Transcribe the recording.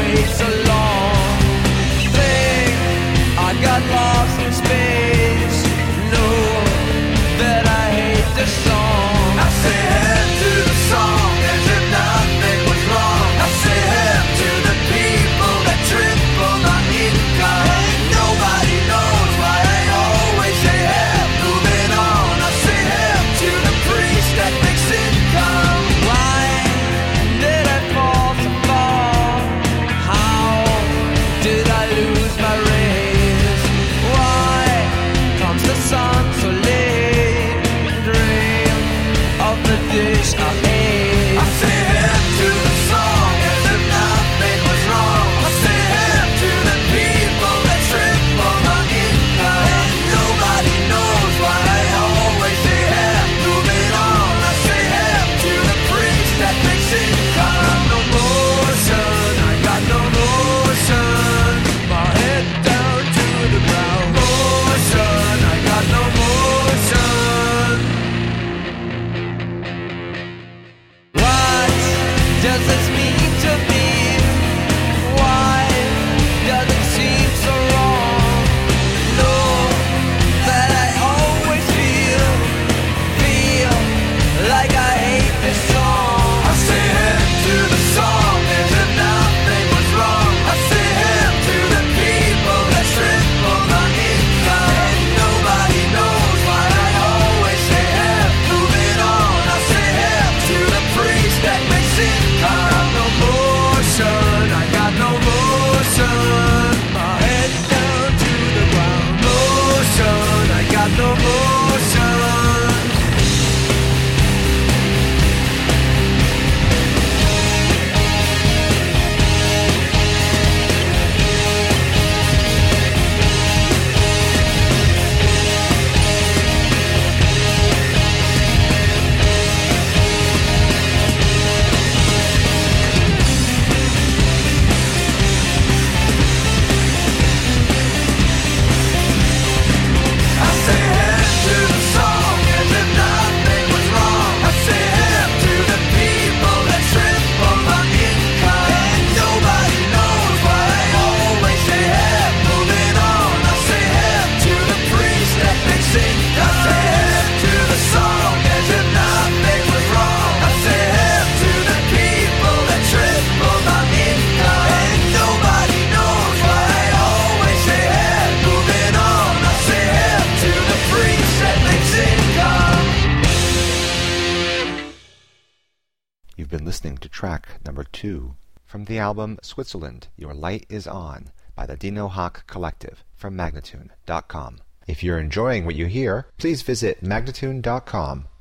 waits a long thing. I got lost in space. Know that I hate the song. I say hey to the song as if nothing was wrong. I say hey to the people that triple my income. And nobody knows why I always say hey. Moving on, I say hey to the priest that makes income. Why did I fall so far? How did I lose my race? Why comes the sun so late? Dream of the dish I ate. I say hey to the song as if nothing was wrong. I say hey to the people that triple my income. And nobody knows why I always say hey. Moving on, I say hey to the priest that makes income. No motion, I got no motion. My head down to the ground. Motion, I got no motion. What does this mean to me? Why does it seem so wrong? Know that I always feel like I hate this song. I say hey to the song as if nothing was wrong. I say hey to the people that triple my income. And nobody knows why I always say hey. Moving on, I say hey to the priest that makes income. No motion, I got no motion. My head down to the ground. Motion, I got no motion. I say hey to the song as if nothing was wrong. I say hey to the people that triple my income. And nobody knows why I always say hey. Moving on, I say hey to the priest that makes income. I say hey to the song as if nothing was wrong. I say hey to the people that triple my income. And nobody knows why I always say hey. Moving on, I say hey to the priest that makes income. You've been listening to track number 2 from the album Switzerland, Your Light Is On by the Dino Hawk Collective from Magnatune.com. If you're enjoying what you hear, please visit Magnatune.com